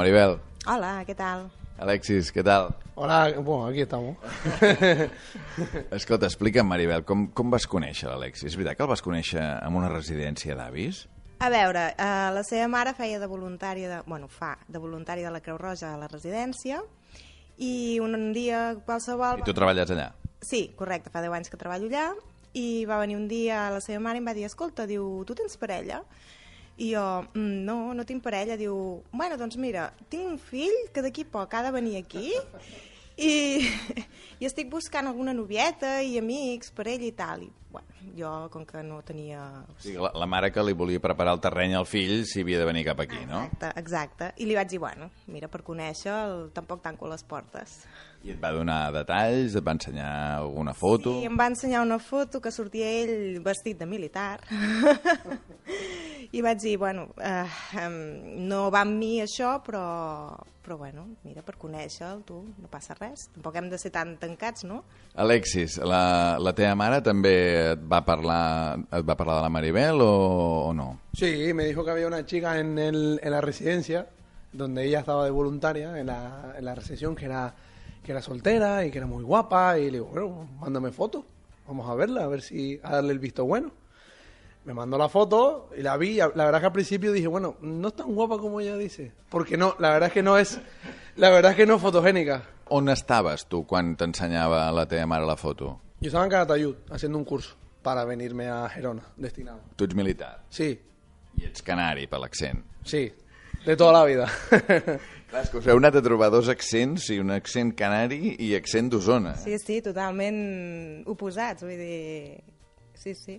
Maribel. Hola, ¿qué tal? Alexis, què tal? Hola, bueno, aquí estamos. Escolta, explica'm, Maribel, com vas conèixer l'Alexis? És veritat que el vas conèixer en una residència d'avis? A veure, la seva mare feia de voluntària, fa de voluntària de la Creu Roja a la residència i un dia qualsevol... I tu treballes allà? Sí, correcte, fa 10 anys que treballo allà i va venir un dia la seva mare i em va dir, escolta, diu, tu tens parella? I jo, no tinc parella. Diu, bueno, doncs mira, tinc un fill que d'aquí poc ha de venir aquí i estic buscant alguna novieta i amics per ell i tal. I, bueno, jo, com que no tenia... O sigui, la mare que li volia preparar el terreny al fill si havia de venir cap aquí, no? Exacte. I li vaig dir, bueno, mira, per conèixer tampoc tanco les portes. I et va donar detalls, et va ensenyar alguna foto? Sí, em va ensenyar una foto que sortia ell vestit de militar. I vaig dir, bueno, no va amb mi això, però bueno, mira, per conèixer-lo, tu, no passa res. Tampoc hem de ser tan tancats, no? Alexis, la teva mare també et va parlar de la Maribel o no? Sí, me dijo que había una chica en la residencia, donde ella estaba de voluntaria, en la recepción, que era soltera y que era muy guapa. Y le digo, bueno, mándame fotos, vamos a verla, a darle el visto bueno. Me mandó la foto y la vi. La verdad que al principio dije, bueno, no es tan guapa como ella dice. Porque no, la verdad es que no es fotogénica. On estaves tu quan t'ensenyava la teva mare la foto? Yo estaba en Calatayud haciendo un curso para venirme a Gerona, destinado. Tu ets militar? Sí, I ets canari, per l'accent. sí, de toda la vida. Clar, és que us heu anat a trobar dos accents, sí, un accent canari i accent d'Osona. Sí, totalment oposats, vull dir... Sí.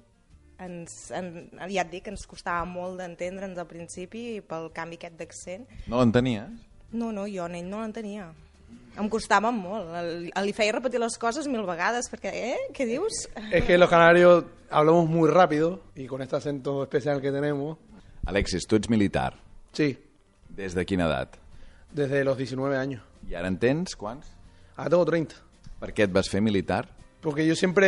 Ja et dic, ens costava molt d'entendre'ns al principi pel canvi aquest d'accent. No l'entenies? No, jo en ell no l'entenia. Em costava molt. Li feia repetir les coses 1000 vegades perquè, què dius? Es que los canarios hablamos muy rápido y con este acento especial que tenemos. Alexis, tu ets militar. Sí, Des de quina edat? desde los 19 años. I ara en tens quants? Ahora tengo 30. Per què et vas fer militar? Porque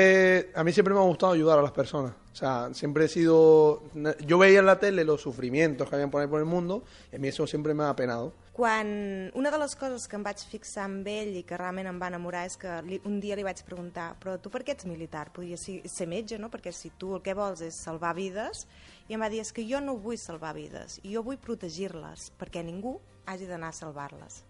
a mí siempre me ha gustado ayudar a las personas. O sea, siempre he sido... Yo veía en la tele los sufrimientos que habían por ahí por el mundo y a mí eso siempre me ha apenado. Una de les coses que em vaig fixar amb ell i que realment em va enamorar és que un dia li vaig preguntar, però tu per què ets militar? Podia ser metge, no? Perquè si tu el que vols és salvar vides, i em va dir, és que jo no vull salvar vides, jo vull protegir-les, perquè ningú hagi d'anar a salvar-les.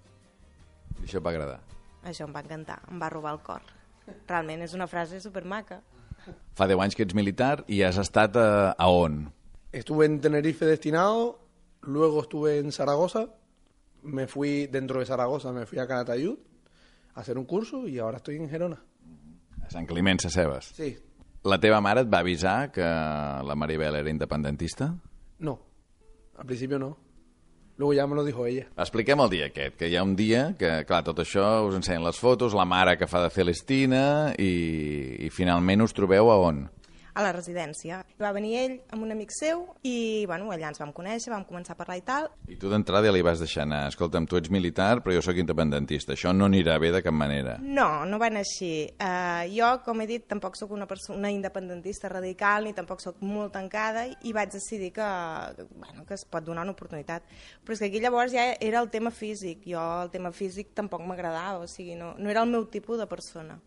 I això et va agradar? Això em va encantar, em va robar el cor. Realment és una frase supermaca. Fa 10 anys que ets militar i has estat a on? Estuve en Tenerife destinado, luego estuve en Zaragoza, me fui dentro de Zaragoza, me fui a Calatayud a hacer un curso y ahora estoy en Gerona. A Sant Climent Sescebes. Sí, La teva mare et va avisar que la Maribel era independentista? no, al principio no. Luego ya me lo dijo ella. Expliquem el dia aquest, que hi ha un dia que, clar, tot això us ensenyen les fotos, la mare que fa de Celestina i finalment us trobeu a on? A la residència. Va venir ell amb un amic seu i, bueno, allà ens vam conèixer, vam començar a parlar i tal. I tu d'entrada ja li vas deixar anar, escolta'm, tu ets militar però jo sóc independentista, això no anirà bé de cap manera. No va anar així. Jo, com he dit, tampoc sóc una independentista radical ni tampoc sóc molt tancada i vaig decidir que es pot donar una oportunitat. Però és que aquí llavors ja era el tema físic. Jo el tema físic tampoc m'agradava, o sigui, no era el meu tipus de persona.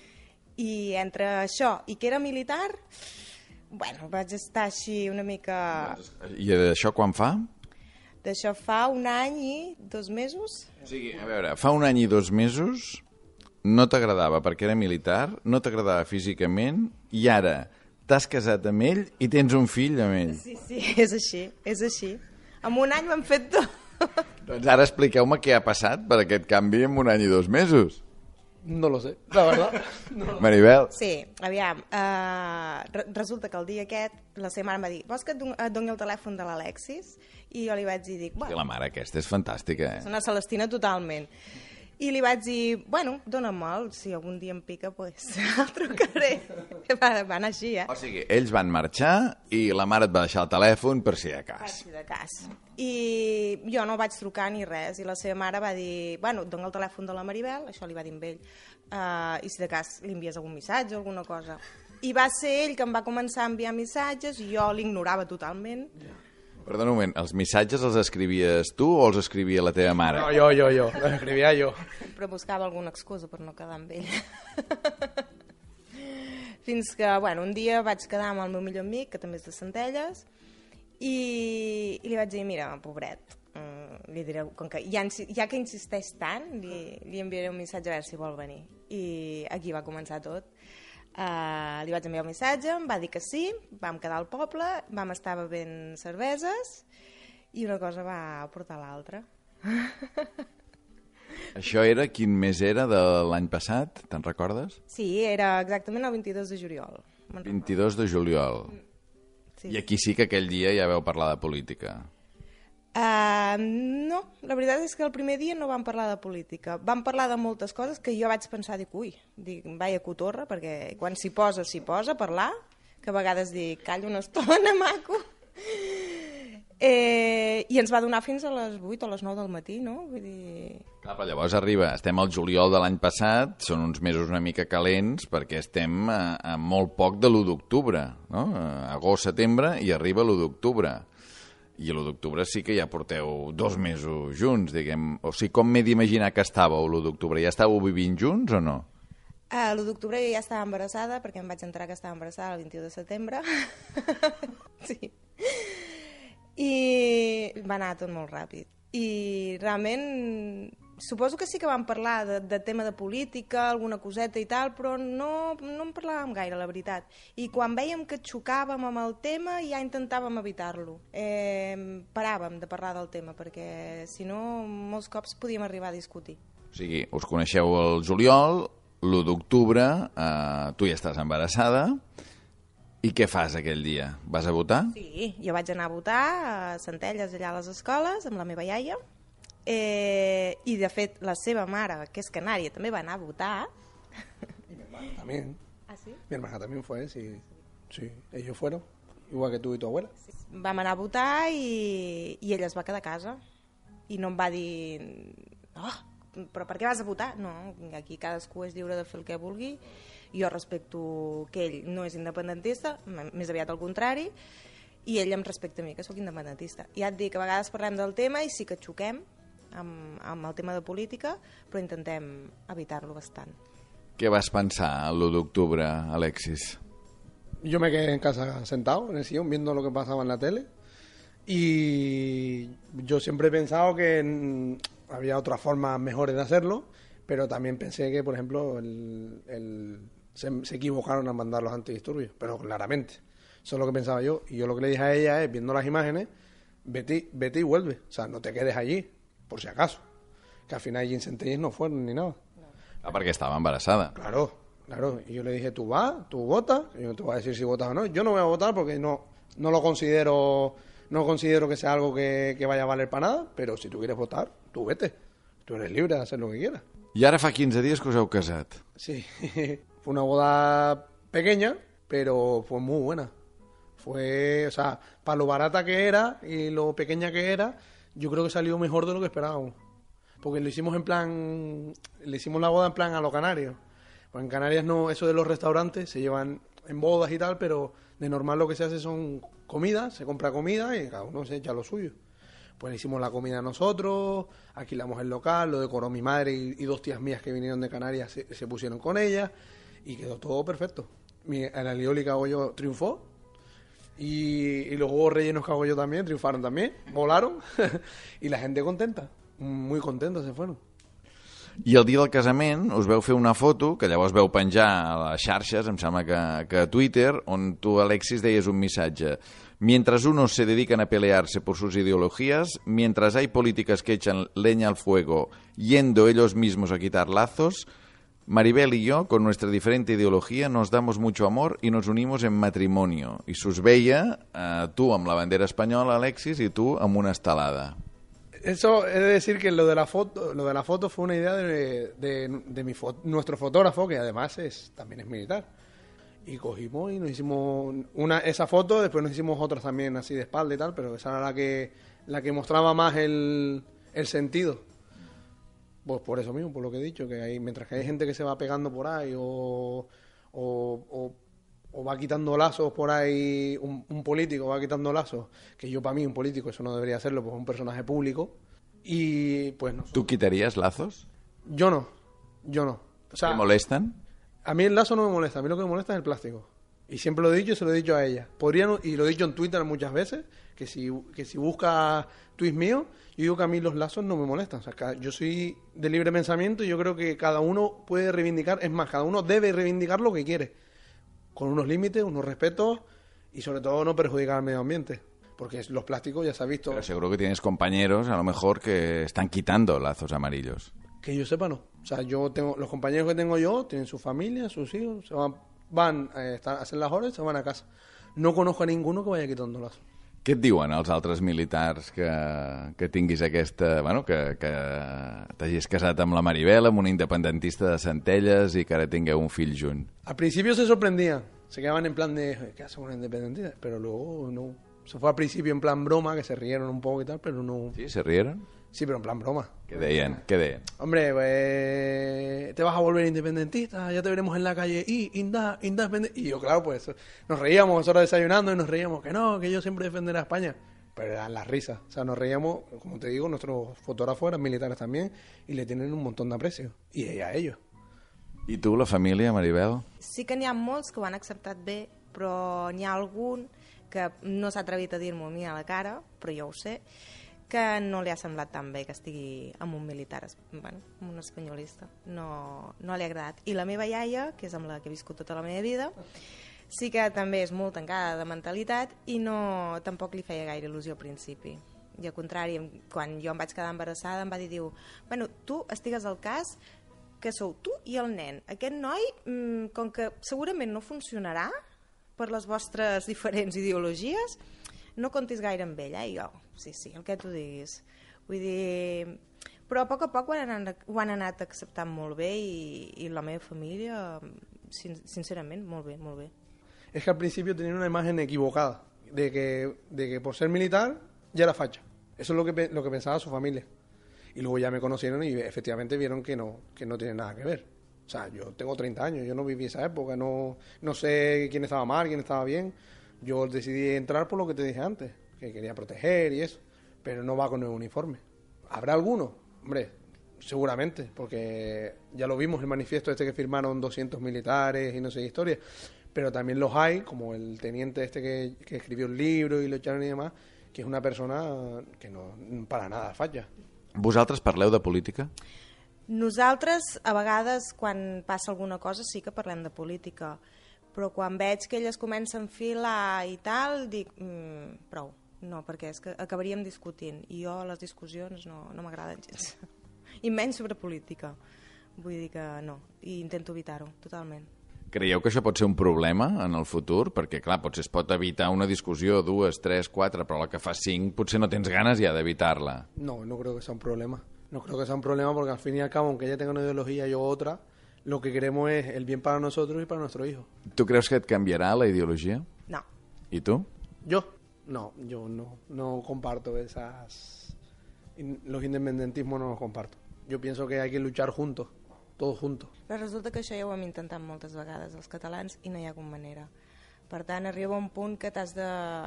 I entre això i que era militar, bueno, vaig estar així una mica... I d'això quan fa? D'això fa 1 any i 2 mesos. O sigui, a veure, fa 1 any i 2 mesos no t'agradava perquè era militar, no t'agradava físicament i ara t'has casat amb ell i tens un fill amb ell. Sí, és així. En 1 any ho hem fet tot. Doncs ara expliqueu-me què ha passat per aquest canvi en 1 any i 2 mesos. No lo sé, la verdad. No. Maribel. Sí, aviam, resulta que el dia aquest la seva mare em va dir, vols que et doni el telèfon de l'Alexis? I jo li vaig dir, I la mare aquesta és fantàstica, és una Celestina totalment. I li vaig dir, bueno, dona'm-el, si algun dia em pica, pues, el trucaré. Va anar així, O sigui, ells van marxar i la mare et va deixar el telèfon per si de cas. Per si de cas. I jo no vaig trucar ni res, i la seva mare va dir, bueno, et dono el telèfon de la Maribel, això li va dir amb ell, i si de cas li envies algun missatge o alguna cosa. I va ser ell que em va començar a enviar missatges i jo l'ignorava totalment. Perdona un moment, els missatges els escrivies tu o els escrivia la teva mare? No, jo, los escribía yo. Sempre buscava alguna excusa per no quedar amb ell. Fins que, bueno, un dia vaig quedar amb el meu millor amic, que també és de Centelles, i li vaig dir, mira, pobret, li diré, com que ja que insisteix tant, li enviaré un missatge a veure si vol venir. I aquí va començar tot. Li vaig enviar un missatge, em va dir que sí, vam quedar al poble, vam estar bevent cerveses i una cosa va portar l'altra. Això era, quin mes era de l'any passat, te'n recordes? Sí, era exactament el 22 de juliol. 22 de juliol. Sí. I aquí sí que aquell dia ja vau parlar de política. No, la veritat és que el primer dia no vam parlar de política. Vam parlar de moltes coses que jo vaig pensar, vaia cotorra, perquè quan s'hi posa a parlar, que a vegades dic, calla una estona, maco. I ens va donar fins a les 8 o les 9 del matí, no? Vull dir... Clar, però llavors estem al juliol de l'any passat, són uns mesos una mica calents, perquè estem a molt poc de l'1 d'octubre, no? Agost, setembre, i arriba l'1 d'octubre. I l'1 d'octubre sí que ja porteu 2 mesos junts, diguem. O sigui, com m'he d'imaginar que estàveu l'1 d'octubre? Ja estàveu vivint junts o no? L'1 d'octubre jo ja estava embarassada, perquè em vaig enterar que estava embarassada el 21 de setembre. Sí. I va anar tot molt ràpid. I realment suposo que sí que vam parlar de tema de política, alguna coseta i tal, però no en parlàvem gaire, la veritat. I quan vèiem que xocàvem amb el tema ja intentàvem evitar-lo. Paràvem de parlar del tema, perquè si no molts cops podíem arribar a discutir. O sigui, us coneixeu el juliol, l'1 d'octubre, tu ja estàs embarassada. I què fas aquell dia? Vas a votar? Sí, jo vaig anar a votar a Centelles, allà a les escoles, amb la meva iaia. I, de fet, la seva mare, que és canària, també va anar a votar. Y mi hermana también. ¿Ah, sí? Mi hermana también fue, sí. Sí, ellos fueron, igual que tú y tu abuela. Vam anar a votar i ella es va quedar a casa. I no em va dir... Oh, però per què vas a votar? No, aquí cadascú és lliure de fer el que vulgui. Jo respecto que ell no és independentista, més aviat al contrari, i ell em respecta a mi, que sóc independentista. Ja et dic que a vegades parlem del tema i sí que xoquem amb el tema de política, però intentem evitar-lo bastant. Què vas pensar l'1 d'octubre, Alexis? Yo me quedé en casa sentado en el sillón viendo lo que pasaba en la tele y yo siempre he pensado que había otras formas mejores de hacerlo, pero también pensé que, por ejemplo, se equivocaron al mandar los antidisturbios, pero claramente. Eso es lo que pensaba yo. Y yo lo que le dije a ella es, viendo las imágenes, vete y vuelve. O sea, no te quedes allí, por si acaso. Que al final allí en Centelles no fueron ni nada. Ah, perquè estava embarassada. Claro. Y yo le dije, tú vas, tú votas. Y yo no te voy a decir si votas o no. Yo no voy a votar porque no lo considero... No considero que sea algo que vaya a valer para nada, pero si tú quieres votar, tú vete. Tú eres libre de hacer lo que quieras. I ara fa 15 dies que us heu casat. Sí, fue una boda pequeña, pero fue muy buena. Fue, o sea, para lo barata que era y lo pequeña que era, yo creo que salió mejor de lo que esperábamos. Porque le hicimos la boda en plan a los canarios. Pues en Canarias no, eso de los restaurantes se llevan en bodas y tal, pero de normal lo que se hace son comidas, se compra comida y cada uno se echa lo suyo. Pues hicimos la comida nosotros, alquilamos el local, lo decoró mi madre y 2 tías mías que vinieron de Canarias se pusieron con ella y quedó todo perfecto. El alioli que hago yo triunfó y los huevos rellenos que hago yo también triunfaron también, volaron y la gente contenta, muy contenta se fueron. I el dia del casament us veu fer una foto, que llavors veu penjar a les xarxes, em sembla que a Twitter, on tu, Alexis, deies un missatge. Mientras unos se dedican a pelearse por sus ideologías, mientras hay políticas que echan leña al fuego, yendo ellos mismos a quitar lazos, Maribel y yo, con nuestra diferente ideología, nos damos mucho amor y nos unimos en matrimonio. I s'us veia tu amb la bandera espanyola, Alexis, i tu amb una estelada. Eso es decir que lo de la foto fue una idea de nuestro fotógrafo, que además también es militar. Y cogimos y nos hicimos esa foto, después nos hicimos otras también así de espalda y tal, pero esa era la que mostraba más el sentido. Pues por eso mismo, por lo que he dicho, que mientras que hay gente que se va pegando por ahí o o va quitando lazos por ahí, un político va quitando lazos, que yo para mí un político eso no debería hacerlo, pues es un personaje público, y pues no. ¿Tú quitarías lazos? Yo no. O sea, ¿Te molestan? a mí el lazo no me molesta, a mí lo que me molesta es el plástico. Y siempre lo he dicho y se lo he dicho a ella. Y lo he dicho en Twitter muchas veces, que si busca tweets míos, yo digo que a mí los lazos no me molestan. O sea, yo soy de libre pensamiento y yo creo que cada uno puede reivindicar, es más, cada uno debe reivindicar lo que quiere, con unos límites, unos respetos y sobre todo no perjudicar al medio ambiente. Porque los plásticos ya se ha visto... Pero seguro que tienes compañeros, a lo mejor, que están quitando lazos amarillos. Que yo sepa, no. O sea, los compañeros que tengo yo tienen su familia, sus hijos, se van a hacer las horas y se van a casa. No conozco a ninguno que vaya quitando lazos. Què et diuen els altres militars que tinguis aquesta... Bueno, que t'hagis casat amb la Maribel, amb una independentista de Centelles i que ara tingueu un fill junt? Al principio se sorprendían, se quedaban en plan de, ¿qué hace una independentista? Pero luego no. Se fue al principio en plan broma, que se rieron un poco y tal, pero no... Sí, se rieron? Sí, pero en plan broma. Què deien? Què deien? Hombre, pues, te vas a volver independentista, ya te veremos en la calle, y yo, claro, pues nos reíamos nosotros desayunando y nos reíamos, que yo siempre defenderé a España. Pero eran las risas, o sea, nos reíamos, como te digo, nuestros fotógrafos eran militares también y le tienen un montón de aprecio, y ella a ellos. I tu, la família, Maribel? Sí que n'hi ha molts que ho han acceptat bé, però n'hi ha algun que no s'ha atrevit a dir-m'ho a mi a la cara, però jo ho sé, que no li ha semblat tan bé que estigui amb un militar, bueno, amb un espanyolista. No li ha agradat. I la meva iaia, que és amb la que he viscut tota la meva vida, sí que també és molt tancada de mentalitat i tampoc li feia gaire il·lusió al principi. I al contrari, quan jo em vaig quedar embarassada em va dir, bueno, tu estigues al cas que sou tu i el nen. Aquest noi, com que segurament no funcionarà per les vostres diferents ideologies, no comptis gaire amb ell, I jo, sí, el que tu diguis. Vull dir... Però a poc ho han anat acceptant molt bé i la meva família, sincerament, molt bé, molt bé. Es que al principio tenían una imagen equivocada de que por ser militar ya era facha. Eso es lo que pensaba su familia. Y luego ya me conocieron y efectivamente vieron que no tiene nada que ver. O sea, yo tengo 30 años, yo no viví esa época, no sé quién estaba mal, quién estaba bien. Yo decidí entrar por lo que te dije antes, que quería proteger y eso, pero no va con el uniforme. ¿Habrá alguno? Hombre, seguramente, porque ya lo vimos, el manifiesto que firmaron 200 militares y no sé qué historia, pero también los hay, como el teniente que escribió el libro y lo echaron y demás, que es una persona que no para nada falla. Vosaltres parleu de política? Nosaltres, a vegades, quan passa alguna cosa, sí que parlem de política, però quan veig que elles comencen a enfilar i tal, dic, prou, no, perquè és que acabaríem discutint, i jo les discussions no m'agraden gens, i menys sobre política, vull dir que no, i intento evitar-ho, totalment. Creieu que això pot ser un problema en el futur? Perquè, clar, potser es pot evitar una discussió, 2, 3, 4, però la que fa 5 potser no tens ganes ja d'evitar-la. No creo que sea un problema. No creo que sea un problema porque al fin y al cabo, aunque ella tenga una ideología y yo otra, lo que queremos es el bien para nosotros y para nuestro hijo. Tu creus que et canviarà la ideologia? No. I tu? Yo no comparto esas... Los independentismos no los comparto. Yo pienso que hay que luchar juntos, todos juntos. Però resulta que això ja ho hem intentat moltes vegades els catalans i no hi ha hagut manera. Per tant, arriba un punt que has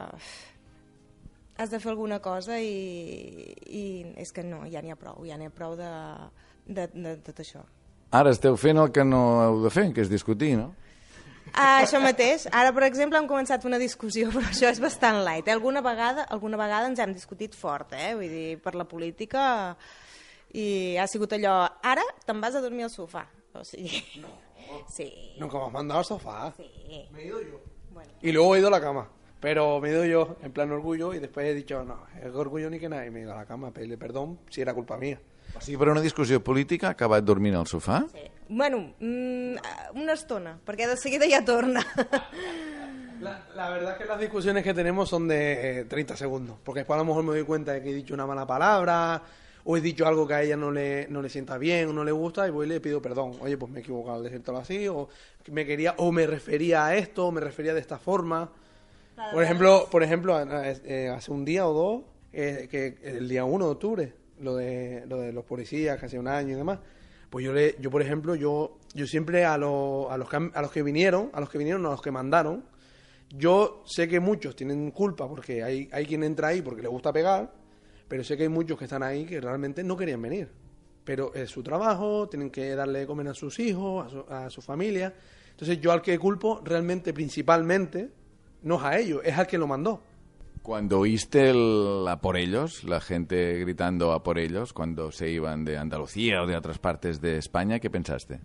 de fer alguna cosa i és que no, ja n'hi ha prou de tot això. Ara esteu fent el que no heu de fer, que és discutir, no? Això mateix. Ara, per exemple, hem començat una discussió, però això és bastant light. Alguna vegada ens hem discutit fort, vull dir, per la política, i ha sigut allò, ara te'n vas a dormir al sofà. O sigui... No. Sí. Nunca me has mandado al sofá. Sí. Me he ido yo. Bueno. Y luego he ido a la cama. Pero me he ido yo, en plan orgullo, y después he dicho, no, es orgullo ni que nada, y me he ido a la cama a pedirle perdón si era culpa mía. O sigui, per una discussió política ha acabat dormint al sofà? Sí. Bueno, una estona, perquè de seguida ja torna. La verdad es que las discusiones que tenemos son de 30 segundos, porque después a lo mejor me doy cuenta de que he dicho una mala palabra, o he dicho algo que a ella no le sienta bien, o no le gusta, y voy y le pido perdón. Oye, pues me he equivocado al decírtelo así, o me refería a esto, o me refería de esta forma. Por ejemplo, hace un día o dos, que el día 1 de octubre, lo de los policías, que hace un año y demás, Pues yo por ejemplo, yo siempre a los que vinieron, no, a los que mandaron, yo sé que muchos tienen culpa porque hay quien entra ahí porque le gusta pegar, pero sé que hay muchos que están ahí que realmente no querían venir. Pero es su trabajo, tienen que darle de comer a sus hijos, a su familia. Entonces yo al que culpo realmente, principalmente, no es a ellos, es al que lo mandó. Cuando oíste a por ellos, la gente gritando a por ellos, cuando se iban de Andalucía o de otras partes de España, ¿qué pensaste?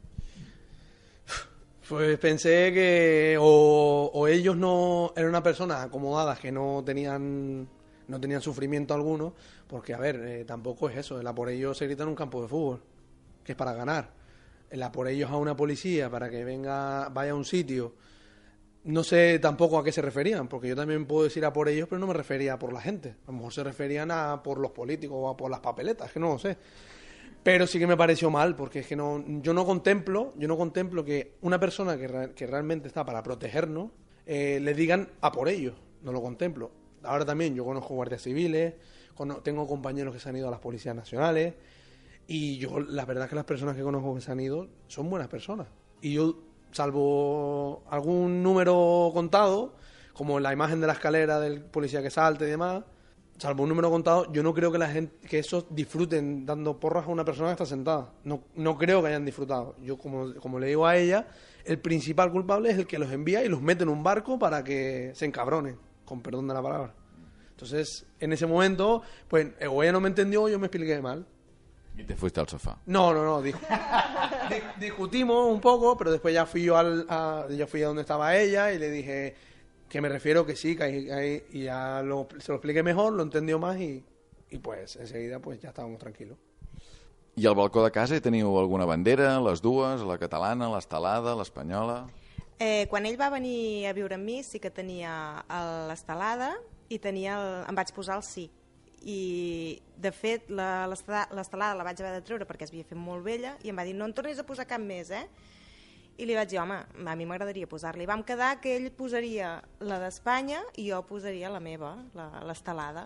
Pues pensé que o ellos no eran una personas acomodadas que no tenían sufrimiento alguno, porque a ver, tampoco es eso, el a por ellos se grita en un campo de fútbol, que es para ganar. El a por ellos a una policía para que vaya a un sitio, no sé tampoco a qué se referían, porque yo también puedo decir a por ellos, pero no me refería a por la gente. A lo mejor se referían a por los políticos o a por las papeletas, que no lo sé. Pero sí que me pareció mal, porque es que yo no contemplo que una persona que realmente está para protegernos le digan a por ellos. No lo contemplo. Ahora también yo conozco guardias civiles, tengo compañeros que se han ido a las policías nacionales, y yo la verdad es que las personas que conozco que se han ido son buenas personas. Y yo, salvo algún número contado, como la imagen de la escalera del policía que salta y demás, salvo un número contado, yo no creo que esos disfruten dando porras a una persona que está sentada. No creo que hayan disfrutado. Yo, como le digo a ella, el principal culpable es el que los envía y los mete en un barco para que se encabronen, con perdón de la palabra. Entonces, en ese momento, pues, o ella no me entendió o yo me expliqué mal. Y te fuiste al sofá. No. Discutimos un poco, pero después ya fui yo a donde estaba ella y le dije que me refiero que sí, y ya se lo expliqué mejor, lo entendió más y pues enseguida pues ya estábamos tranquilos. I al balcó de casa hi teniu alguna bandera, les dues, la catalana, l'estelada, l'espanyola... Quan ell va venir a viure amb mi sí que tenia l'estelada i em vaig posar el sí. I de fet l'estelada la vaig haver de treure perquè es havia fet molt vella i em va dir no en tornis a posar cap més, i li vaig dir home, a mi m'agradaria posar-li. Vam quedar que ell posaria la d'Espanya i jo posaria la meva, l'estelada.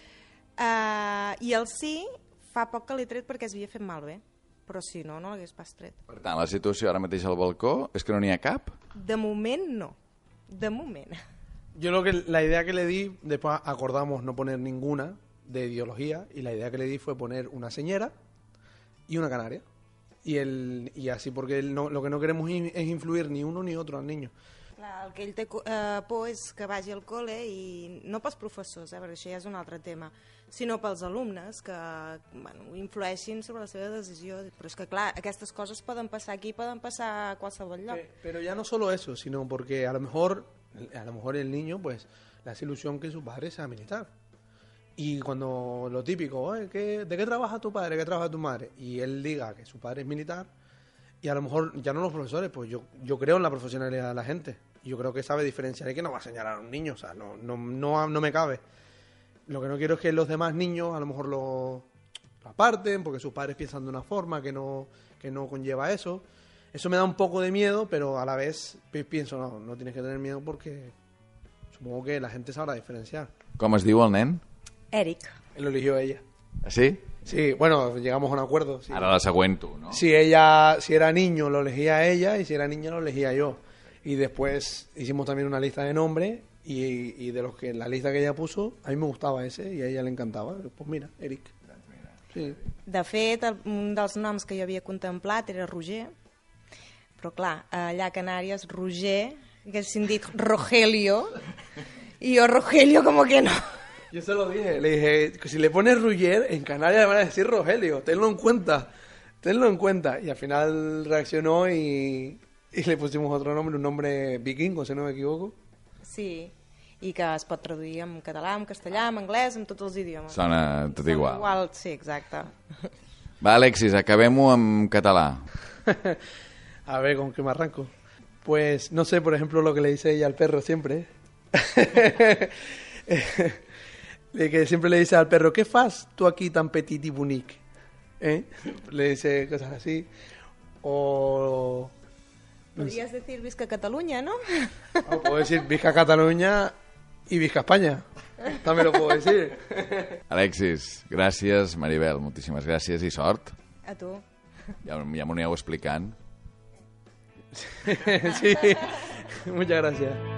I el sí fa poc que l'he tret perquè es havia fet malbé, però si no, no l'hagués pas tret. Per tant, la situació ara mateix al balcó és que no n'hi ha cap? De moment no, de moment. Yo la idea que le di, después acordamos no poner ninguna de ideología, y la idea que le di fue poner una señera y una canaria. Y así, porque lo que no queremos es influir ni uno ni otro al niño. Clar, el que ell té por és que vagi al col·le i no pels professors, perquè això ja és un altre tema, sinó pels alumnes que influeixin sobre la seva decisió. Però és que clar, aquestes coses poden passar aquí, poden passar a qualsevol lloc. Pero ya no solo eso, sino porque a lo mejor el niño pues le hace ilusión que su padre sea militar. Y cuando lo típico, ¿de qué trabaja tu padre? ¿Qué trabaja tu madre? Y él diga que su padre es militar, y a lo mejor ya no los profesores, pues yo creo en la profesionalidad de la gente. Yo creo que sabe diferenciar y que no va a señalar a un niño, o sea, no me cabe. Lo que no quiero es que los demás niños a lo mejor lo aparten porque sus padres piensan de una forma que no conlleva eso. Eso me da un poco de miedo, pero a la vez pienso, no tienes que tener miedo porque supongo que la gente sabrá diferenciar. Com es diu el nen? Eric. Él lo eligió ella. Sí? Sí, bueno, llegamos a un acuerdo. Sí. Ara la següent tu, no? Si era niño lo elegía ella y si era niña lo elegía yo. Y después hicimos también una lista de nombres y de los que la lista que ella puso, a mí me gustaba ese y a ella le encantaba. Pues mira, Eric. Sí. De fet, un dels noms que jo havia contemplat era Roger, però clar, allà a Canàries, Roger, haguessin dit Rogelio, y yo Rogelio como que no. Yo se lo dije, le dije, que si le pones Roger, en Canarias le van a decir Rogelio, tenlo en cuenta. Y al final reaccionó y le pusimos otro nombre, un nombre vikingo, si no me equivoco. Sí, i que es pot traduir en català, en castellà, en anglès, en tots els idiomes. Sona tot igual. Sí, exacte. Va, Alexis, acabem-ho en català. A ver, ¿con qué me arranco? Pues, no sé, por ejemplo, lo que le dice ella al perro siempre. Que siempre le dice al perro, ¿qué fas tú aquí tan petit y bonic? Le dice cosas así. O... Podrías decir Visca Cataluña, ¿no? O puedo decir Visca Cataluña y Visca España. També lo puedo decir. Alexis, gràcies. Maribel, moltíssimes gràcies i sort. A tu. Ja m'ho aneu explicant. Sí, muchas gracias.